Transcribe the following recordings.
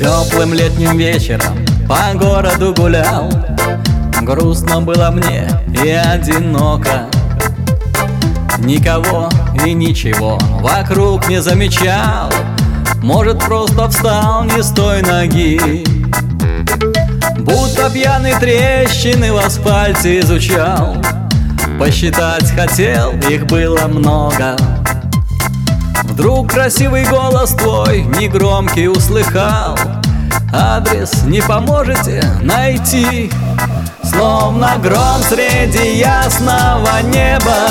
Теплым летним вечером по городу гулял. Грустно было мне и одиноко. Никого и ничего вокруг не замечал. Может, просто встал не с той ноги. Будто пьяный трещины в асфальте изучал. Посчитать хотел, их было много. Вдруг красивый голос твой негромкий услыхал. Адрес не поможете найти? Словно гром среди ясного неба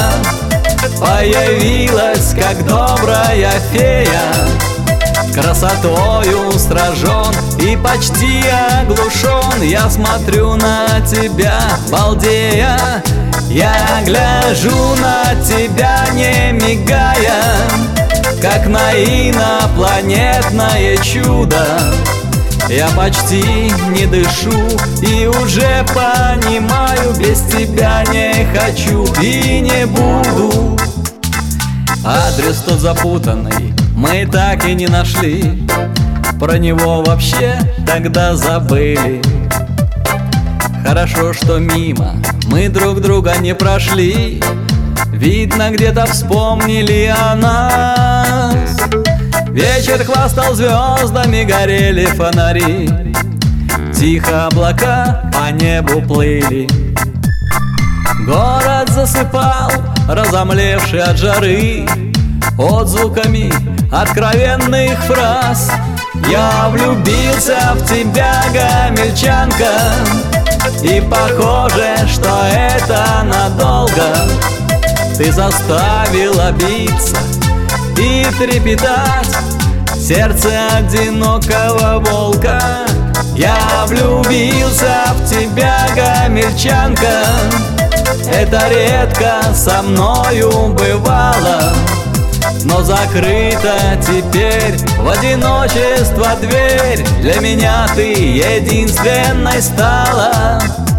появилась, как добрая фея. Красотою сражен и почти оглушен, я смотрю на тебя, балдея. Я гляжу на тебя, не мигая, как на инопланетное чудо. Я почти не дышу и уже понимаю, без тебя не хочу и не буду. Адрес тот запутанный мы так и не нашли. Про него вообще тогда забыли. Хорошо, что мимо мы друг друга не прошли. Видно, где-то вспомнили о нас. Вечер хвастал звездами, горели фонари. Тихо облака по небу плыли. Город засыпал, разомлевший от жары, отзвуками откровенных фраз. Я влюбился в тебя, гомельчанка, и похоже, что это надолго. Ты заставила биться и трепетать сердце одинокого волка. Я влюбился в тебя, гомельчанка, это редко со мною бывало. Но закрыта теперь в одиночество дверь. Для меня ты единственной стала.